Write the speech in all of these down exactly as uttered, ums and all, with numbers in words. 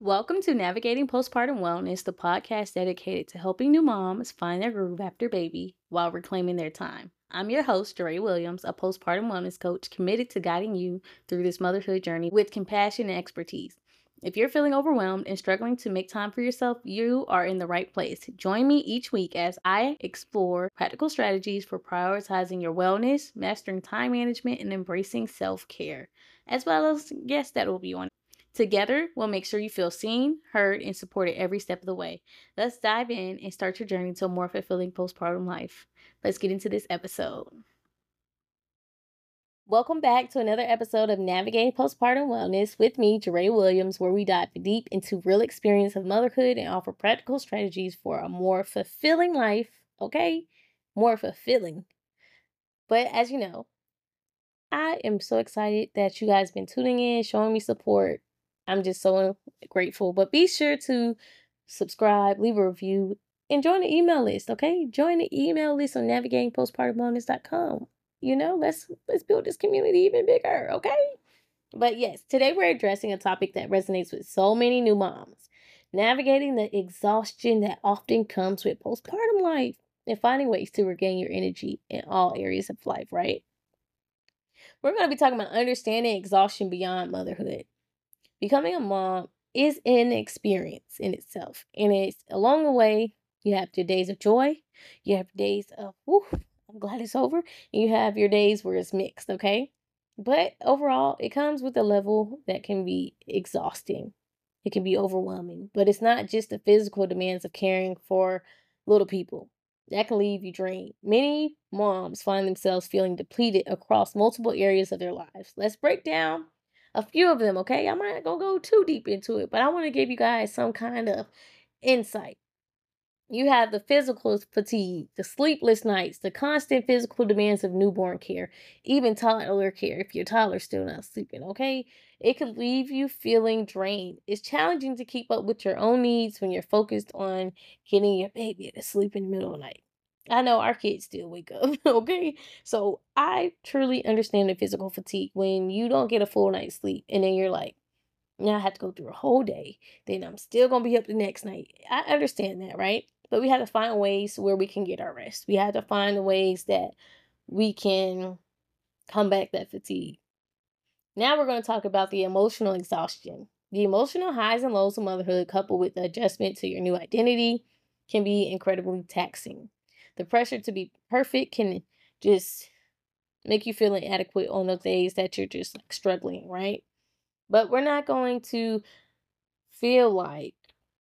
Welcome to Navigating Postpartum Wellness, the podcast dedicated to helping new moms find their groove after baby while reclaiming their time. I'm your host, Jeray Williams, a postpartum wellness coach committed to guiding you through this motherhood journey with compassion and expertise. If you're feeling overwhelmed and struggling to make time for yourself, you are in the right place. Join me each week as I explore practical strategies for prioritizing your wellness, mastering time management, and embracing self-care, as well as guests that will be on. Together, we'll make sure you feel seen, heard, and supported every step of the way. Let's dive in and start your journey to a more fulfilling postpartum life. Let's get into this episode. Welcome back to another episode of Navigating Postpartum Wellness with me, Jeray Williams, where we dive deep into real experience of motherhood and offer practical strategies for a more fulfilling life. Okay? More fulfilling. But as you know, I am so excited that you guys been tuning in, showing me support. I'm just so grateful. But be sure to subscribe, leave a review, and join the email list, okay? Join the email list on navigating postpartum wellness dot com. You know, let's let's build this community even bigger, okay? But yes, today we're addressing a topic that resonates with so many new moms. Navigating the exhaustion that often comes with postpartum life and finding ways to regain your energy in all areas of life, right? We're going to be talking about understanding exhaustion beyond motherhood. Becoming a mom is an experience in itself. And it's along the way, you have your days of joy, you have days of, whew, I'm glad it's over, and you have your days where it's mixed, okay? But overall, it comes with a level that can be exhausting. It can be overwhelming. But it's not just the physical demands of caring for little people. That can leave you drained. Many moms find themselves feeling depleted across multiple areas of their lives. Let's break down a few of them, okay? I'm not gonna go too deep into it, but I want to give you guys some kind of insight. You have the physical fatigue, the sleepless nights, the constant physical demands of newborn care, even toddler care if your toddler's still not sleeping, okay? It could leave you feeling drained. It's challenging to keep up with your own needs when you're focused on getting your baby to sleep in the middle of the night. I know our kids still wake up, okay? So I truly understand the physical fatigue when you don't get a full night's sleep and then you're like, now I have to go through a whole day. Then I'm still going to be up the next night. I understand that, right? But we have to find ways where we can get our rest. We have to find the ways that we can combat that fatigue. Now we're going to talk about the emotional exhaustion. The emotional highs and lows of motherhood, coupled with the adjustment to your new identity, can be incredibly taxing. The pressure to be perfect can just make you feel inadequate on those days that you're just like struggling, right? But we're not going to feel like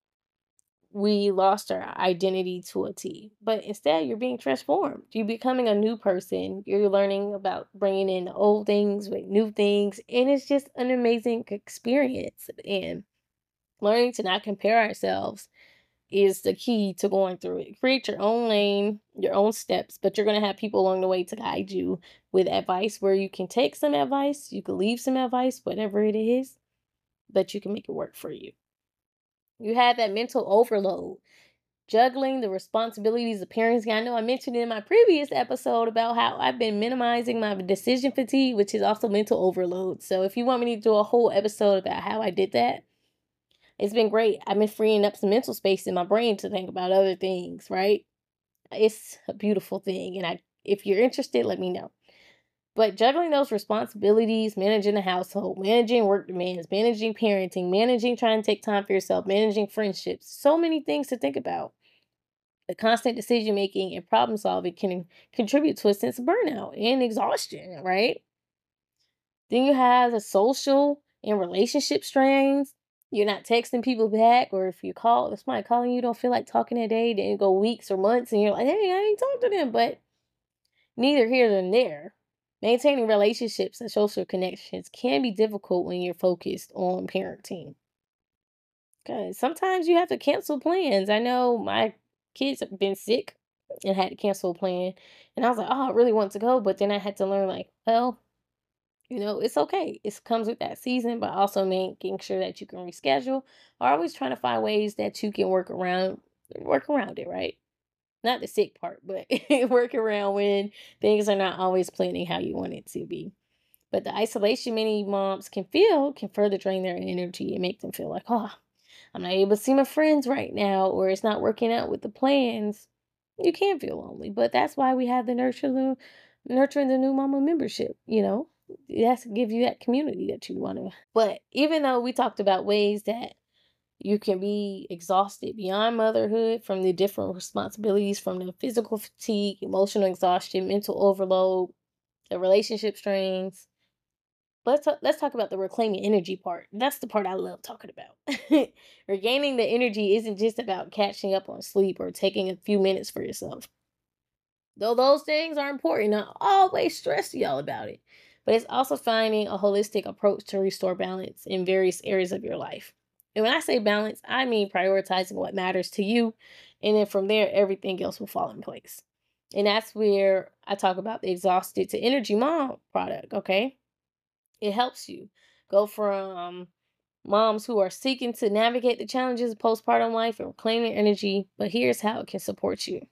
we lost our identity to a T, but instead you're being transformed. You're becoming a new person. You're learning about bringing in old things with new things, and it's just an amazing experience. And learning to not compare ourselves is the key to going through it. Create your own lane, your own steps, but you're going to have people along the way to guide you with advice where you can take some advice, you can leave some advice, whatever it is, but you can make it work for you. You have that mental overload, juggling the responsibilities of parenting. I know I mentioned in my previous episode about how I've been minimizing my decision fatigue, which is also mental overload. So if you want me to do a whole episode about how I did that, it's been great. I've been freeing up some mental space in my brain to think about other things, right? It's a beautiful thing. And I, if you're interested, let me know. But juggling those responsibilities, managing the household, managing work demands, managing parenting, managing trying to take time for yourself, managing friendships, so many things to think about. The constant decision making and problem solving can contribute to a sense of burnout and exhaustion, right? Then you have the social and relationship strains. You're not texting people back, or if you call, if somebody calling you, don't feel like talking that day, then it go weeks or months, and you're like, hey, I ain't talked to them. But neither here nor there. Maintaining relationships and social connections can be difficult when you're focused on parenting. Because sometimes you have to cancel plans. I know my kids have been sick and had to cancel a plan. And I was like, oh, I really want to go. But then I had to learn, like, well, you know, it's okay. It comes with that season, but also making sure that you can reschedule, or always trying to find ways that you can work around work around it, right? Not the sick part, but work around when things are not always planning how you want it to be. But the isolation many moms can feel can further drain their energy and make them feel like, oh, I'm not able to see my friends right now, or it's not working out with the plans. You can feel lonely, but that's why we have the nurture the nurturing the new mama membership, you know? It has to give you that community that you want to. But even though we talked about ways that you can be exhausted beyond motherhood from the different responsibilities, from the physical fatigue, emotional exhaustion, mental overload, the relationship strains. Let's talk, let's talk about the reclaiming energy part. That's the part I love talking about. Regaining the energy isn't just about catching up on sleep or taking a few minutes for yourself. Though those things are important, I always stress y'all about it. But it's also finding a holistic approach to restore balance in various areas of your life. And when I say balance, I mean prioritizing what matters to you. And then from there, everything else will fall in place. And that's where I talk about the Exhausted to Energy Mom product, okay? It helps you go from moms who are seeking to navigate the challenges of postpartum life and reclaim their energy. But here's how it can support you.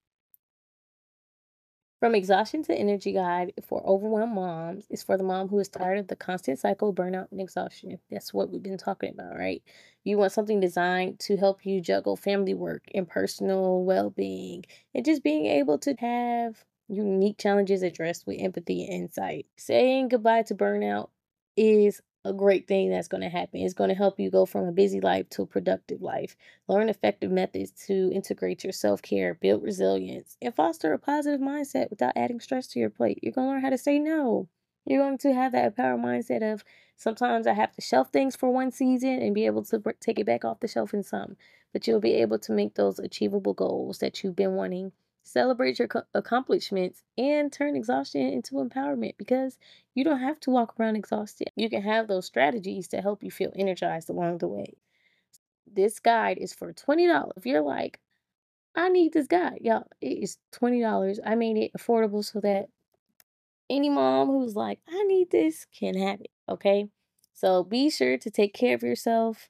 From Exhaustion to Energy Guide for Overwhelmed Moms is for the mom who is tired of the constant cycle of burnout and exhaustion. That's what we've been talking about, right? You want something designed to help you juggle family work and personal well being and just being able to have unique challenges addressed with empathy and insight. Saying goodbye to burnout is a great thing that's going to happen. It's going to help you go from a busy life to a productive life. Learn effective methods to integrate your self care, build resilience, and foster a positive mindset without adding stress to your plate. You're going to learn how to say no. You're going to have that empowered mindset of sometimes I have to shelf things for one season and be able to br- take it back off the shelf in some. But you'll be able to make those achievable goals that you've been wanting. Celebrate your co- accomplishments and turn exhaustion into empowerment because you don't have to walk around exhausted. You can have those strategies to help you feel energized along the way. This guide is for twenty dollars. If you're like, I need this guide, y'all, it is twenty dollars. I made it affordable so that any mom who's like, I need this can have it. Okay. So be sure to take care of yourself.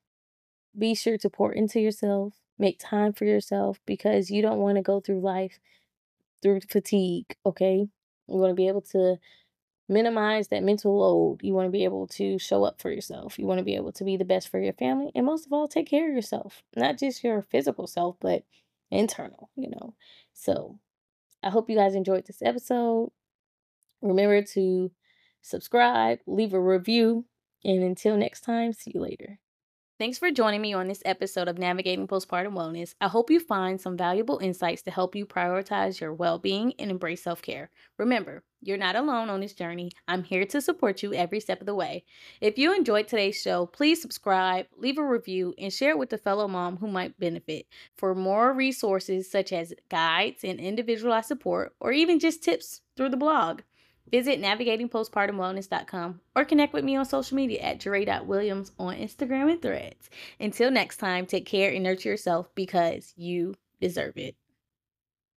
Be sure to pour into yourself. Make time for yourself because you don't want to go through life through fatigue. Okay. You want to be able to minimize that mental load. You want to be able to show up for yourself. You want to be able to be the best for your family. And most of all, take care of yourself. Not just your physical self, but internal, you know. So I hope you guys enjoyed this episode. Remember to subscribe, leave a review, and until next time, see you later. Thanks for joining me on this episode of Navigating Postpartum Wellness. I hope you find some valuable insights to help you prioritize your well-being and embrace self-care. Remember, you're not alone on this journey. I'm here to support you every step of the way. If you enjoyed today's show, please subscribe, leave a review, and share it with a fellow mom who might benefit. For more resources such as guides and individualized support, or even just tips through the blog, visit navigating postpartum wellness dot com or connect with me on social media at Jeray dot Williams on Instagram and Threads. Until next time, take care and nurture yourself because you deserve it.